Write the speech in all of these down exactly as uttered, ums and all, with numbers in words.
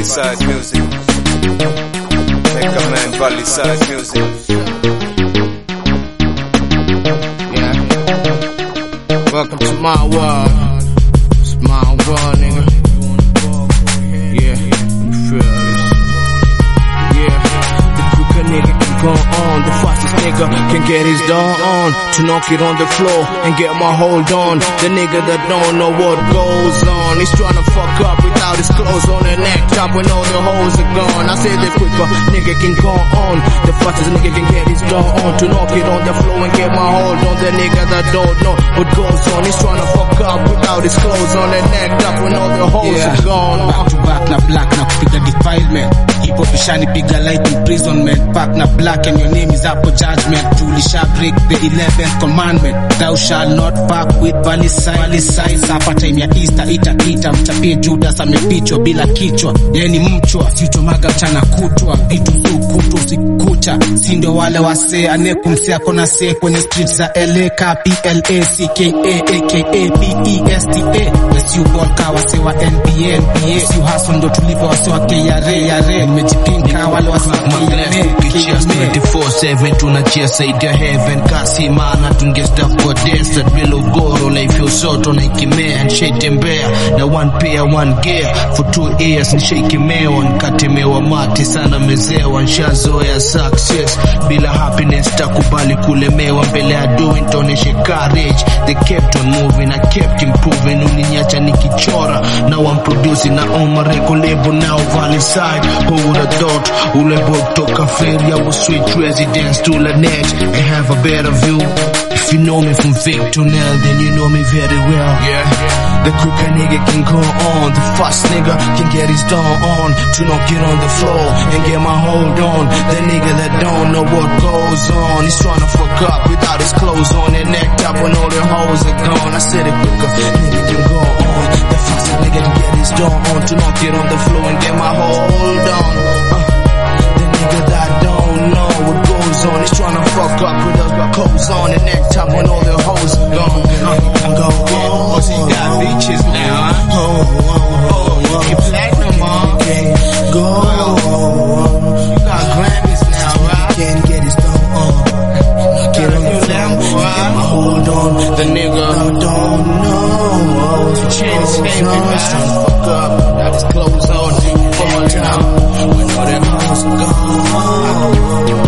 Valley Side Music. Make a man Valley Side Music. Yeah. Welcome to my world. It's my world, nigga. Yeah, you feel this? Yeah. The quicker nigga can go on, the fastest nigga can get his dawn on. To knock it on the floor and get my hold on. The nigga that don't know what goes on, he's trying to fuck up without his clothes on and neck top when all the hoes are gone. I say the quicker nigga can go on, the fastest nigga can get his dawn on. To knock it on the floor and get my hold on. The nigga that don't know what goes on, he's trying to fuck up without his clothes on and neck top when all the hoes Yeah. are gone. Back to back na black na kupiga defilement. Hip hop ishani piga light imprisonment. Back na black and your name is up for judgment. Julisha break the eleventh commandment. Thou shall not fuck with Valley Side. Valley Side sapa time ya Easter ita ita mchapie Judas amefichwa bila kichwa. Yeye ni mchwa siutomaga mchana kutwa. Vitu so kuto sikucha. Si ndio wale wase anekumsia kona se kwenye streets za L A K P L A C K A A K A P E S T A. Wesi ubolka wase wa N B A N B A. Si uhaswa ndo tulipo wase wa K R A R A. Nimejipinka wale wase wa K R A twenty-four seven tunachia side ya heaven kasi maana tunge stuff for desert below goro life yo soto na ikimea nishaitembea na one pair one gear for two years nishaikemewa nikatemewa mate sana mezewa nshazoea success bila happiness takubali kulemewa mbele ya doing toneshe courage they kept on moving I kept improving ulinyacha nikichora now I'm producing na on my record label now Valley Side who would have thought ulebo toka failure was sweet residence to the next and have a better view. If you know me from Vic to Nell, then you know me very well. Yeah, the quicker nigga can go on, the fast nigga can get his dawn on. To not get on the floor and get my hold on. The nigga that don't know what goes on, he's trying to fuck up without his clothes on and neck up when all the hoes are gone. I said the quicker nigga can go on, the fastest nigga can get his dawn on. To not get on the floor and get my hold on. Uh, the nigga that don't know what goes on, he's trying to fuck up with us got clothes on and neck top when all the hoes are gone. Uh, go on. Oh, so you got bitches now, huh? Oh, You platinum, huh? go on. You got Grammys now, right? Can get his dawn on. Get on the floor, get my hold on. The nigga I don't know. the chain is hanging, He's right? trying to fuck up without his clothes on. Fall down when all the hoes are gone.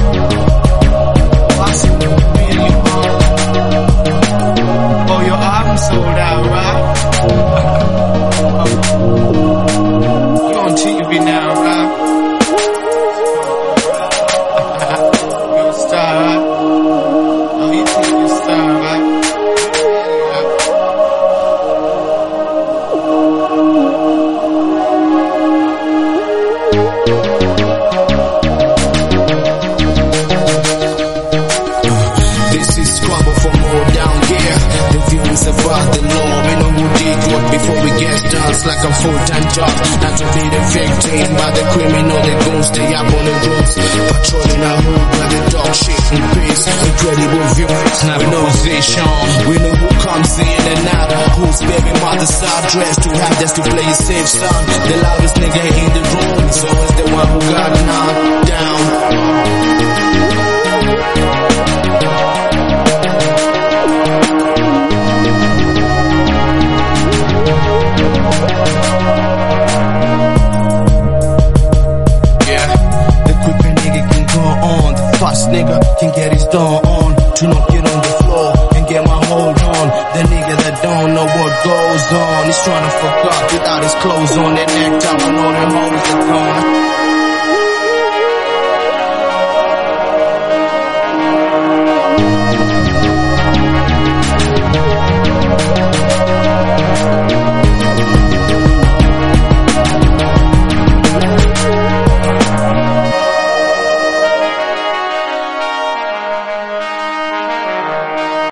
Oh, your album sold out, right? You on T V now, right? You're a star, right? Oh, you think you're a star, right? This is Scrabble for more down here. The views about the law. We know who did what before we get done. Like a full-time job. Not to be the victim by the criminal. They gon' stay up on the roads. Patrolling our hood where the dog shit in peace. Incredible views. Now we know vision. We know who comes in and out. Whose baby mothers are dressed to have just to play a safe song. The loudest nigga in the room is always the one who got knocked down. Fast nigga can get his dawn on. To not get on the floor and get my hold on. The nigga that don't know what goes on, he's trying to fuck up without his clothes on and neck top when all the hoes are gone.